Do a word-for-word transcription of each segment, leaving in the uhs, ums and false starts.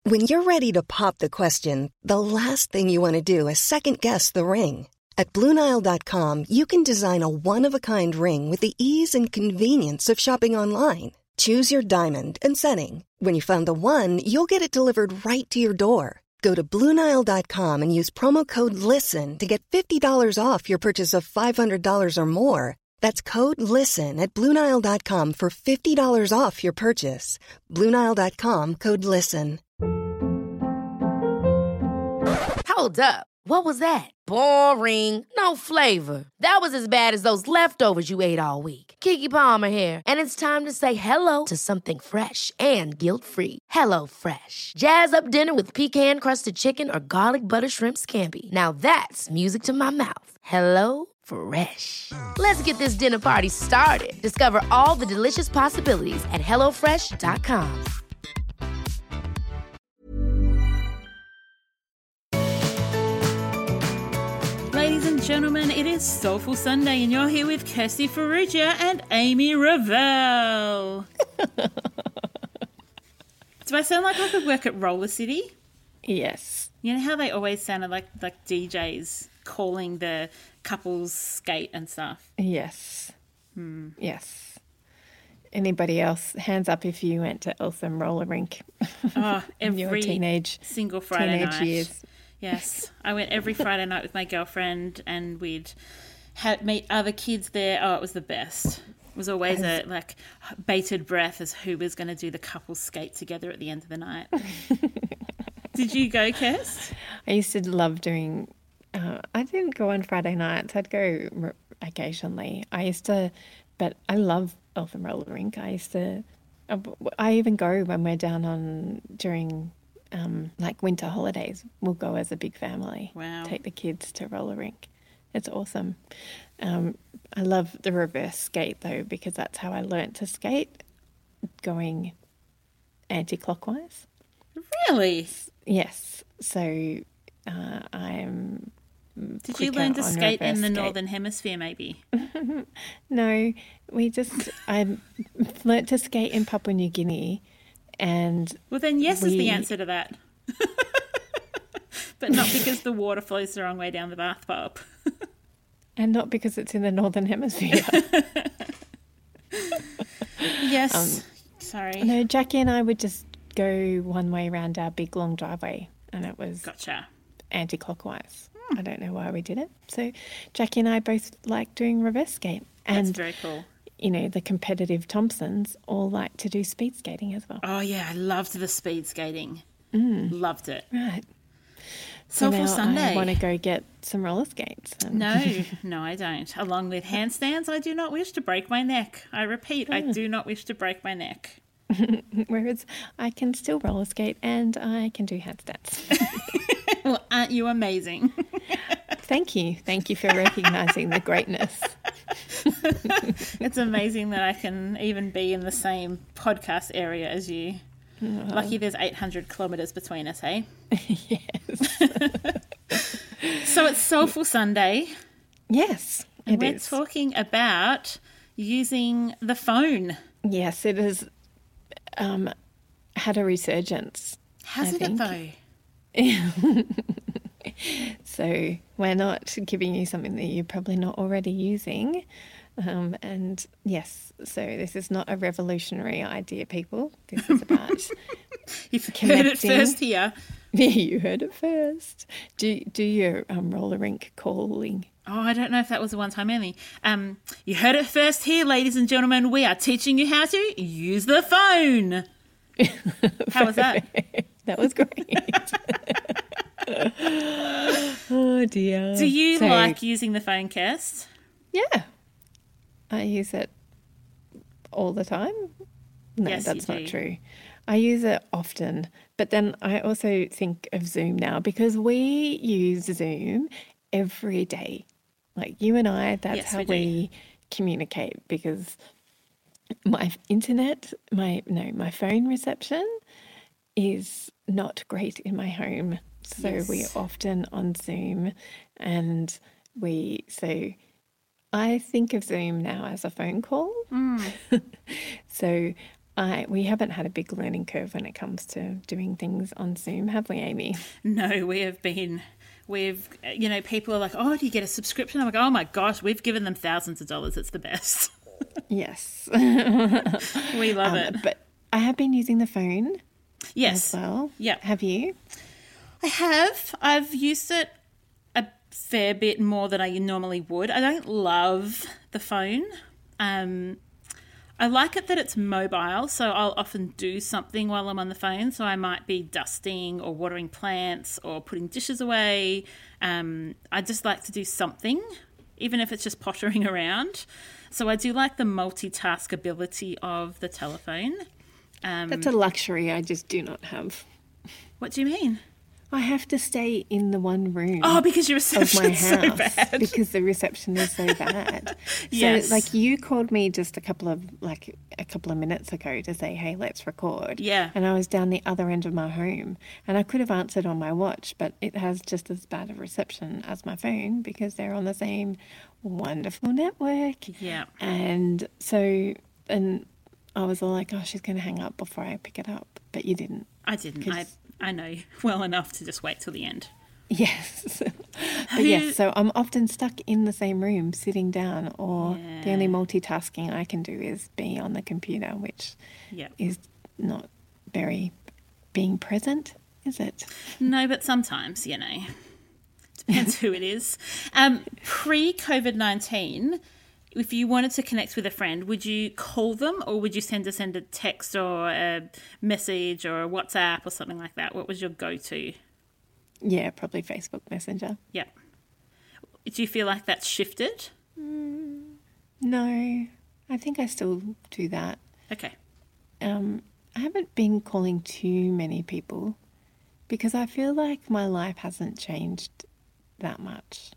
When you're ready to pop the question, the last thing you want to do is second-guess the ring. At Blue Nile dot com, you can design a one-of-a-kind ring with the ease and convenience of shopping online. Choose your diamond and setting. When you find the one, you'll get it delivered right to your door. Go to Blue Nile dot com and use promo code LISTEN to get fifty dollars off your purchase of five hundred dollars or more. That's code LISTEN at Blue Nile dot com for fifty dollars off your purchase. Blue Nile dot com, code LISTEN. Hold up. What was that? Boring. No flavor. That was as bad as those leftovers you ate all week. Keke Palmer here, and it's time to say hello to something fresh and guilt-free. Hello Fresh. Jazz up dinner with pecan-crusted chicken or garlic butter shrimp scampi. Now that's music to my mouth. Hello Fresh. Let's get this dinner party started. Discover all the delicious possibilities at hello fresh dot com. Ladies and gentlemen, it is Soulful Sunday and you're here with Kirsty Ferrugia and Amy Revell. Do I sound like I could work at Roller City? Yes. You know how they always sounded like, like D Js calling the couples skate and stuff? Yes. Hmm. Yes. Anybody else, hands up if you went to Eltham Roller Rink Oh, in your every teenage, single Friday teenage night. years. Yes, I went every Friday night with my girlfriend and we'd ha- meet other kids there. Oh, it was the best. It was always a like bated breath as who was going to do the couple skate together at the end of the night. Did you go, Kirst? I used to love doing, uh, I didn't go on Friday nights. I'd go r- occasionally. I used to, but I love Eltham Roller Rink. I used to, I even go when we're down on, during um, like winter holidays. We'll go as a big family. Wow. Take the kids to Roller Rink. It's awesome. Um, I love the reverse skate though, because that's how I learnt to skate, going anti-clockwise. Really? Yes. So uh, I'm. Did you learn to skate in the skate. Northern Hemisphere, maybe? No, we just I learnt to skate in Papua New Guinea, and well, then yes we... is the answer to that. But not because the water flows the wrong way down the bathtub. And not because it's in the Northern Hemisphere. Yes. Um, Sorry. No, Jackie and I would just go one way around our big long driveway, and it was gotcha. anti-clockwise. Hmm. I don't know why we did it. So Jackie and I both like doing reverse skate. And, that's very cool. You know, the competitive Thompsons all like to do speed skating as well. Oh, yeah. I loved the speed skating. Mm. Loved it. Right. So now for Sunday. I want to go get some roller skates. And... No, no, I don't. Along with handstands, I do not wish to break my neck. I repeat, I do not wish to break my neck. Whereas I can still roller skate and I can do handstands. Well, aren't you amazing? Thank you. Thank you for recognising the greatness. It's amazing that I can even be in the same podcast area as you. Oh. Lucky there's eight hundred kilometres between us, eh? Yes. So it's Soulful Sunday. Yes, it and we're is. talking about using the phone. Yes, it has um, had a resurgence. Hasn't it though? So we're not giving you something that you're probably not already using. Um, and yes, so this is not a revolutionary idea, people. This is about You've connecting. heard it first here. Yeah, you heard it first. Do do your um, roller rink calling. Oh, I don't know if that was a one-time only. Um, you heard it first here, ladies and gentlemen. We are teaching you how to use the phone. How was that? That was great. Oh, dear. Do you so, like using the phone, Kirst? Yeah. I use it all the time. No, yes, that's you not do. true. I use it often, but then I also think of Zoom now because we use Zoom every day. Like you and I, that's Yes, how we we, do. communicate because my internet, my no, my phone reception is not great in my home. So Yes. we're often on Zoom and we so I think of Zoom now as a phone call. Mm. So I we haven't had a big learning curve when it comes to doing things on Zoom, have we, Amy? No, we have been, we've, you know, people are like, oh, do you get a subscription? I'm like, oh my gosh, we've given them thousands of dollars. It's the best. Yes. We love um, it. But I have been using the phone Yes. as well. Yeah. Have you? I have. I've used it a fair bit more than I normally would. I don't love the phone. Um, I like it that it's mobile, so I'll often do something while I'm on the phone. So I might be dusting or watering plants or putting dishes away. Um, I just like to do something, even if it's just pottering around. So I do like the multitask ability of the telephone. Um, That's a luxury I just do not have. what do you mean? I have to stay in the one room. Oh, because your of my reception's house so bad. because the reception is so bad. Yes. So, like, you called me just a couple of like a couple of minutes ago to say, "Hey, let's record." Yeah. And I was down the other end of my home, and I could have answered on my watch, but it has just as bad a reception as my phone because they're on the same wonderful network. Yeah. And so, and I was all like, "Oh, she's going to hang up before I pick it up," but you didn't. I didn't. I, I know well enough to just wait till the end. Yes. But Who- yes, so I'm often stuck in the same room sitting down, or the only Yeah. multitasking I can do is be on the computer, which Yeah. is not very being present, is it? No, but sometimes, you know, depends who it is. Um, pre-COVID nineteen, if you wanted to connect with a friend, would you call them or would you send a send a text or a message or a WhatsApp or something like that? What was your go-to? Yeah, probably Facebook Messenger. Yeah. Do you feel like that's shifted? No, I think I still do that. Okay. Um, I haven't been calling too many people because I feel like my life hasn't changed that much.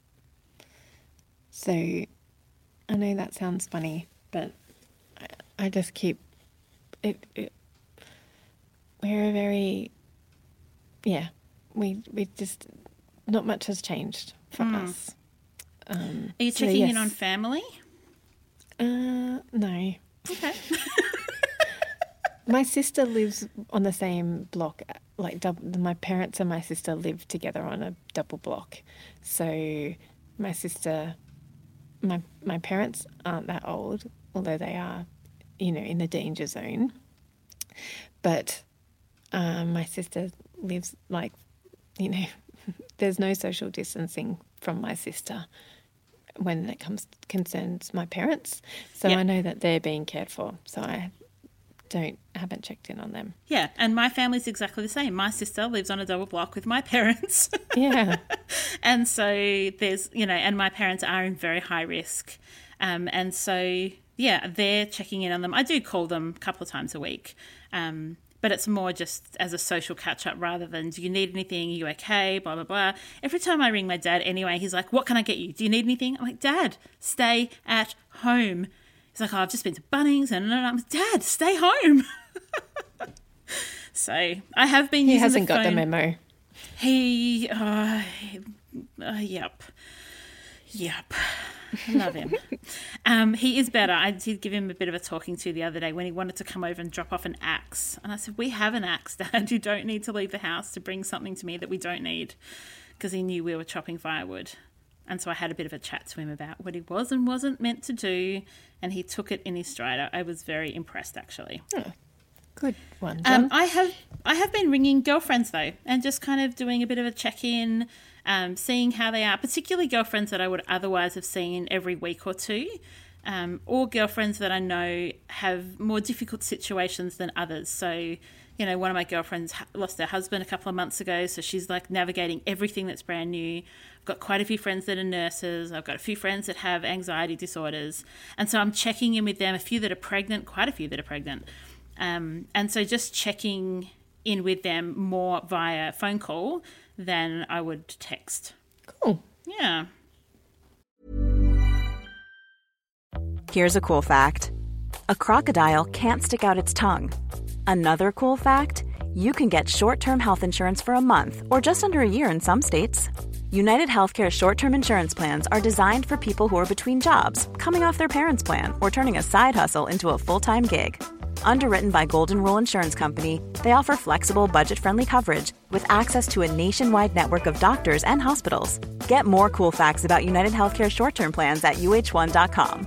So I know that sounds funny, but I, I just keep it, it. We're a very, yeah, we we just not much has changed for us. Um, Are you so checking in yes. on family? Uh, no. Okay. My sister lives on the same block, like double, my parents and my sister live together on a double block. So my sister, my my parents aren't that old, although they are, you know, in the danger zone. But um, my sister lives like, you know, there's no social distancing from my sister when it comes concerns my parents. So Yep. I know that they're being cared for. So I don't haven't checked in on them. Yeah, and my family's exactly the same. My sister lives on a double block with my parents. Yeah. And so there's, you know, and my parents are in very high risk. Um, and so, yeah, they're checking in on them. I do call them a couple of times a week. Um, but it's more just as a social catch-up rather than, do you need anything? Are you okay? Blah, blah, blah. Every time I ring my dad anyway, he's like, what can I get you? Do you need anything? I'm like, Dad, stay at home. He's like, oh, I've just been to Bunnings. And I'm like, Dad, stay home. So I have been He using hasn't the got the phone. memo. He, uh, uh, yep. Yep. I love him. um, he is better. I did give him a bit of a talking to the other day when he wanted to come over and drop off an axe. And I said, we have an axe, Dad. You don't need to leave the house to bring something to me that we don't need. Because he knew we were chopping firewood. And so I had a bit of a chat to him about what he was and wasn't meant to do. And he took it in his stride. I was very impressed, actually. Oh, good one, Um, John. I have I have been ringing girlfriends though, and just kind of doing a bit of a check in, um, seeing how they are. Particularly girlfriends that I would otherwise have seen every week or two, um, or girlfriends that I know have more difficult situations than others. So, you know, one of my girlfriends lost her husband a couple of months ago, so she's like navigating everything that's brand new. I've got quite a few friends that are nurses. I've got a few friends that have anxiety disorders, and so I'm checking in with them. A few that are pregnant, quite a few that are pregnant. Um, and so just checking in with them more via phone call than I would text. Cool. Yeah. Here's a cool fact. A crocodile can't stick out its tongue. Another cool fact, you can get short-term health insurance for a month or just under a year in some states. United Healthcare short-term insurance plans are designed for people who are between jobs, coming off their parents' plan, or turning a side hustle into a full-time gig. Underwritten by Golden Rule Insurance Company, they offer flexible, budget-friendly coverage with access to a nationwide network of doctors and hospitals. Get more cool facts about United Healthcare short-term plans at U H one dot com.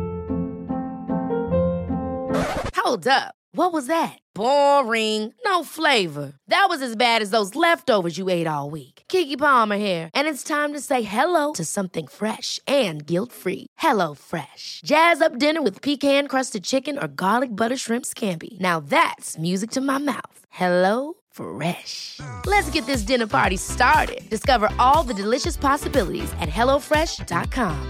Hold up. What was that? Boring. No flavor. That was as bad as those leftovers you ate all week. Keke Palmer here, and it's time to say hello to something fresh and guilt-free. Hello Fresh. Jazz up dinner with pecan-crusted chicken or garlic butter shrimp scampi. Now that's music to my mouth. Hello Fresh. Let's get this dinner party started. Discover all the delicious possibilities at hello fresh dot com.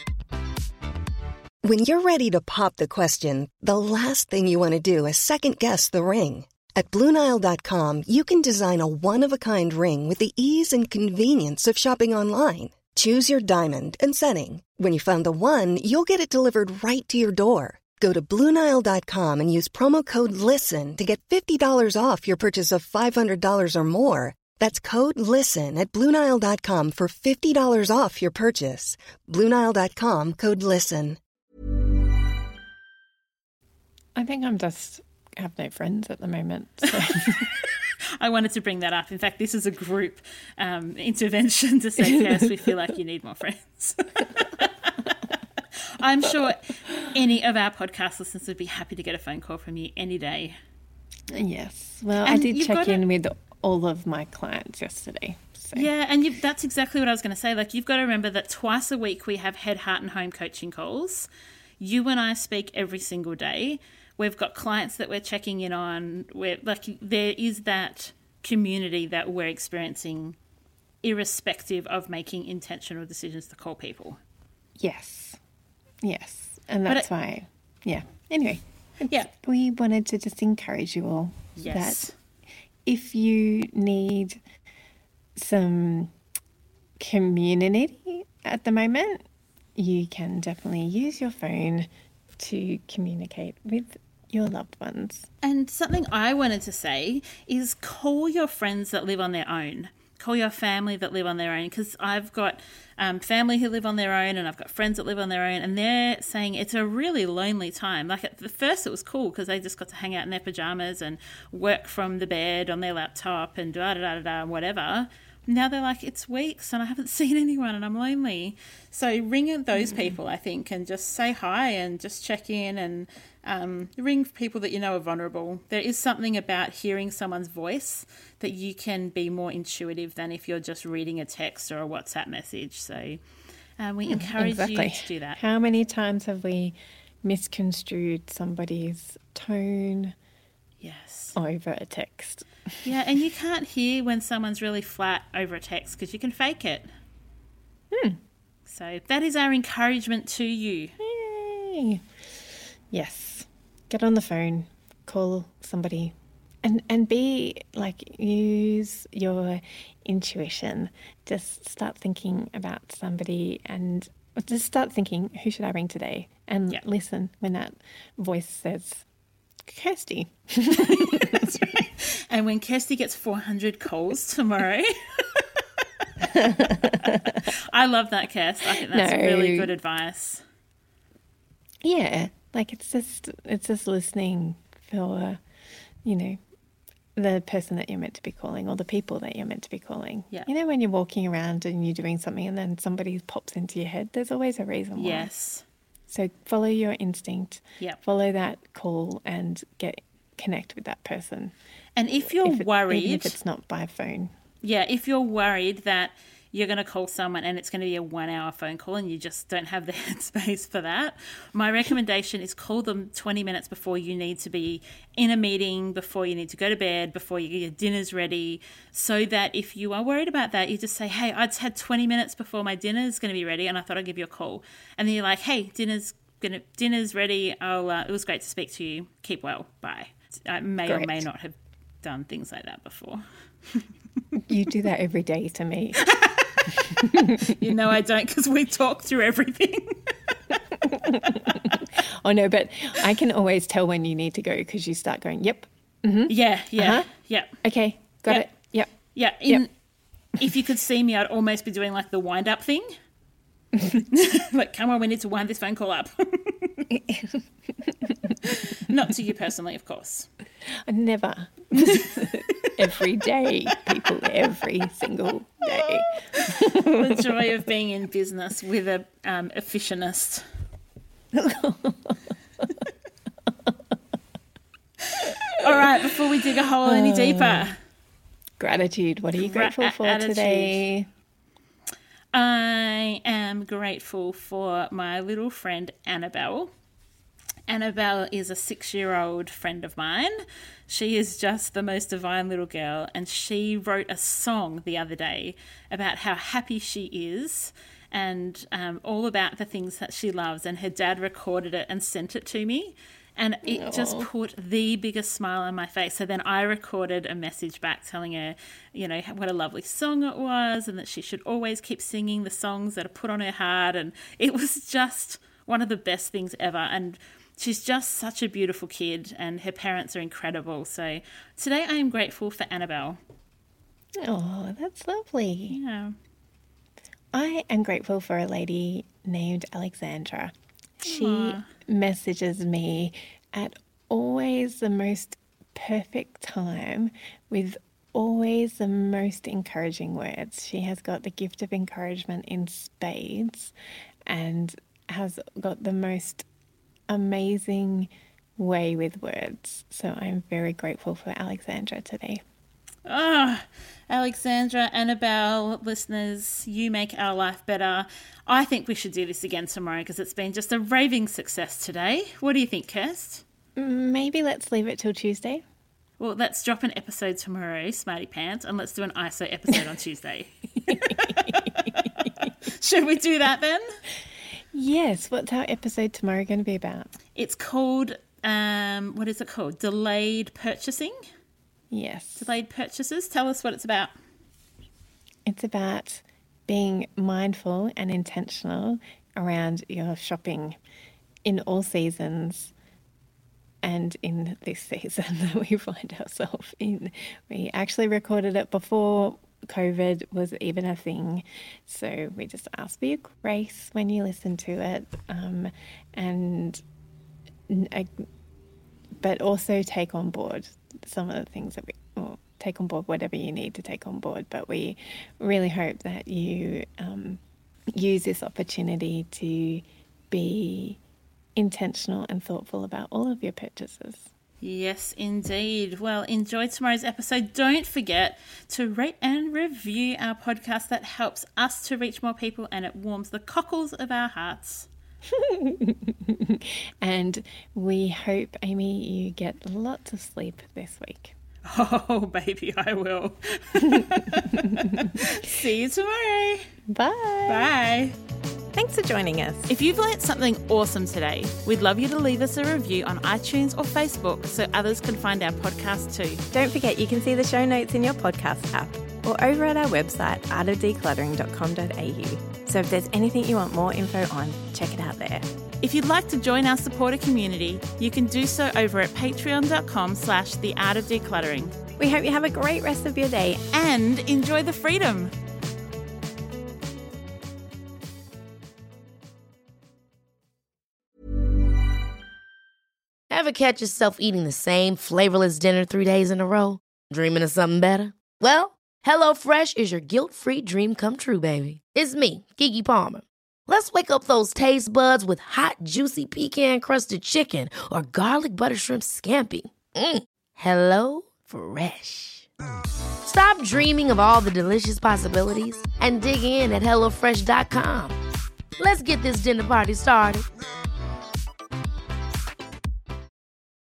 When you're ready to pop the question, the last thing you want to do is second-guess the ring. At Blue Nile dot com, you can design a one-of-a-kind ring with the ease and convenience of shopping online. Choose your diamond and setting. When you find the one, you'll get it delivered right to your door. Go to Blue Nile dot com and use promo code LISTEN to get fifty dollars off your purchase of five hundred dollars or more. That's code LISTEN at Blue Nile dot com for fifty dollars off your purchase. Blue Nile dot com, code LISTEN. I think I'm just have no friends at the moment. So. I wanted to bring that up. In fact, this is a group um, intervention to say, yes, we feel like you need more friends. I'm sure any of our podcast listeners would be happy to get a phone call from you any day. Yes. Well, And I did you've check got in to- with all of my clients yesterday. So. Yeah, and you've, that's exactly what I was going to say. Like, you've got to remember that twice a week we have head, heart and home coaching calls. You and I speak every single day. We've got clients that we're checking in on. We're, like, there is that community that we're experiencing irrespective of making intentional decisions to call people. Yes. Yes. And But that's it- why, yeah. Anyway, Yeah. we wanted to just encourage you all Yes. that if you need some community at the moment, you can definitely use your phone to communicate with your loved ones. And something I wanted to say is call your friends that live on their own. Call your family that live on their own, because I've got um, family who live on their own and I've got friends that live on their own, and they're saying it's a really lonely time. Like, at the first it was cool because they just got to hang out in their pajamas and work from the bed on their laptop and da da da da da whatever. Now they're like, it's weeks and I haven't seen anyone and I'm lonely. So ring those people, I think, and just say hi and just check in, and um, ring people that you know are vulnerable. There is something about hearing someone's voice that you can be more intuitive than if you're just reading a text or a WhatsApp message. So um, we encourage Exactly. you to do that. How many times have we misconstrued somebody's tone Yes. over a text? Yeah, and you can't hear when someone's really flat over a text because you can fake it. Hmm. So that is our encouragement to you. Yay. Yes. Get on the phone, call somebody, and, and be like, use your intuition. Just start thinking about somebody and just start thinking, who should I ring today? And Yeah. listen when that voice says, Kirsty. That's right. And when Kirsty gets four hundred calls tomorrow, I love that, Kirst. I think that's No. really good advice. Yeah, like it's just it's just listening for, you know, the person that you're meant to be calling or the people that you're meant to be calling. Yeah. You know, when you're walking around and you're doing something and then somebody pops into your head, there's always a reason why. Yes. So follow your instinct. Yep. Follow that call and get connect with that person. And if you're If it- worried, even if it's not by phone. yeah, if you're worried that you're going to call someone and it's going to be a one-hour phone call and you just don't have the headspace for that, my recommendation is call them twenty minutes before you need to be in a meeting, before you need to go to bed, before your dinner's ready, so that if you are worried about that, you just say, hey, I just had twenty minutes before my dinner's going to be ready and I thought I'd give you a call. And then you're like, hey, dinner's gonna dinner's ready. I'll, uh, it was great to speak to you. Keep well. Bye. I may or Great. may not have done things like that before. You do that every day to me. You know I don't, because we talk through everything. Oh, no, but I can always tell when you need to go because you start going, yep, Yeah, yeah, Uh-huh. yeah, okay, got Yep. it, yep. yeah. In, If you could see me, I'd almost be doing like the wind up thing. Like, come on, we need to wind this phone call up. Not to you personally, of course. Never. Every day, people, every single day. The joy of being in business with a um, efficientist. All right, before we dig a hole any deeper. Gratitude. What are you grateful Gra- for attitude. today? I am grateful for my little friend Annabelle. Annabelle is a six-year-old friend of mine. She is just the most divine little girl, and she wrote a song the other day about how happy she is and um, all about the things that she loves, and her dad recorded it and sent it to me. And it Aww. just put the biggest smile on my face. So then I recorded a message back telling her, you know, what a lovely song it was and that she should always keep singing the songs that are put on her heart. And it was just one of the best things ever. And she's just such a beautiful kid and her parents are incredible. So today I am grateful for Annabelle. Oh, that's lovely. Yeah. I am grateful for a lady named Alexandra. She Aww. messages me at always the most perfect time with always the most encouraging words. She has got the gift of encouragement in spades and has got the most amazing way with words. So I'm very grateful for Alexandra today. Oh, Alexandra, Annabelle, listeners, you make our life better. I think we should do this again tomorrow because it's been just a raving success today. What do you think, Kirst? Maybe let's leave it till Tuesday. Well, let's drop an episode tomorrow, Smarty Pants, and let's do an I S O episode on Tuesday. Should we do that then? Yes. What's our episode tomorrow going to be about? It's called, um, what is it called? Delayed purchasing? Yes. Delayed purchases. Tell us what it's about. It's about being mindful and intentional around your shopping in all seasons and in this season that we find ourselves in. We actually recorded it before COVID was even a thing, so we just ask for your grace when you listen to it, um, and uh, but also take on board some of the things that we well, take on board, whatever you need to take on board. But we really hope that you um, use this opportunity to be intentional and thoughtful about all of your purchases. Yes, indeed. Well, enjoy tomorrow's episode. Don't forget to rate and review our podcast. That helps us to reach more people and it warms the cockles of our hearts. And we hope, Amy, you get lots of sleep this week. Oh, baby, I will. See you tomorrow. Bye. Bye. Thanks for joining us. If you've learnt something awesome today, we'd love you to leave us a review on iTunes or Facebook so others can find our podcast too. Don't forget you can see the show notes in your podcast app or over at our website, art of decluttering dot com dot a u. So if there's anything you want more info on, check it out there. If you'd like to join our supporter community, you can do so over at patreon.com slash the art of decluttering. We hope you have a great rest of your day and enjoy the freedom. Ever catch yourself eating the same flavorless dinner three days in a row? Dreaming of something better? Well, HelloFresh is your guilt-free dream come true, baby. It's me, Keke Palmer. Let's wake up those taste buds with hot, juicy pecan-crusted chicken or garlic butter shrimp scampi. Mm. Hello Fresh. Stop dreaming of all the delicious possibilities and dig in at hello fresh dot com. Let's get this dinner party started.